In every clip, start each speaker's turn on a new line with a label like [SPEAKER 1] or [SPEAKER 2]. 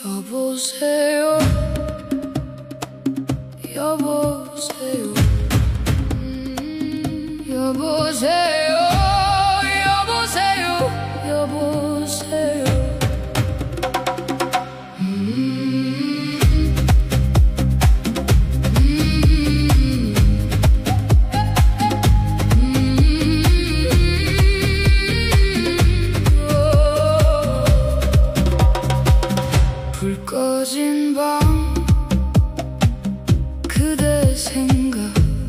[SPEAKER 1] 여보세요, 여보세요, 여보세요, 여보세요, 여보세요. 불 꺼진 밤 그대 생각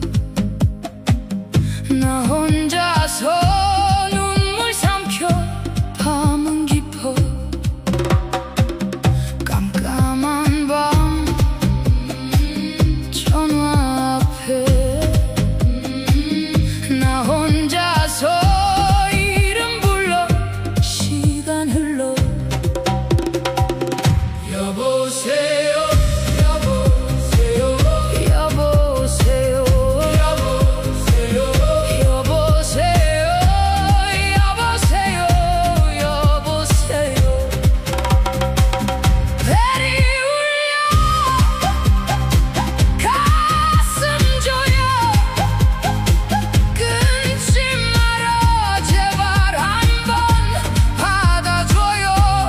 [SPEAKER 1] 나 혼자서 눈물 삼켜 밤은 깊어 깜깜한 밤 전화 앞에 나 혼자서 이름 불러 시간 흘러 여보세요, 여보세요, 여보세요, 여보세요, 여보세요, 여보세요, 여보세요. 벨이 울려 가슴 조여 끊지 마라 제발 한번 받아줘요.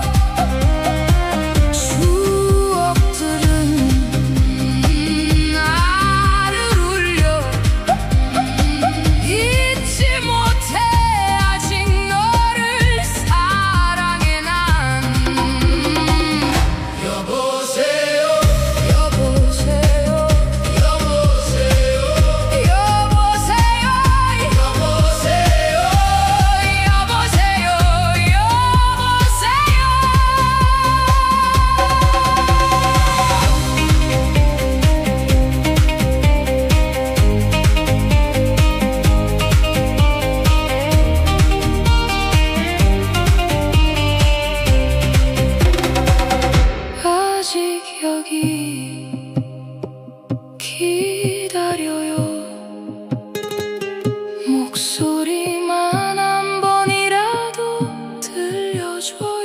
[SPEAKER 1] 추억들은 나를 울려 잊지 못해 아직 너를 사랑해 난 여보세요, 여보세요, 여보세요, 여보세요, 여보세요, 아직 여기 기다려요. 목소리만 한 번이라도 들려줘요.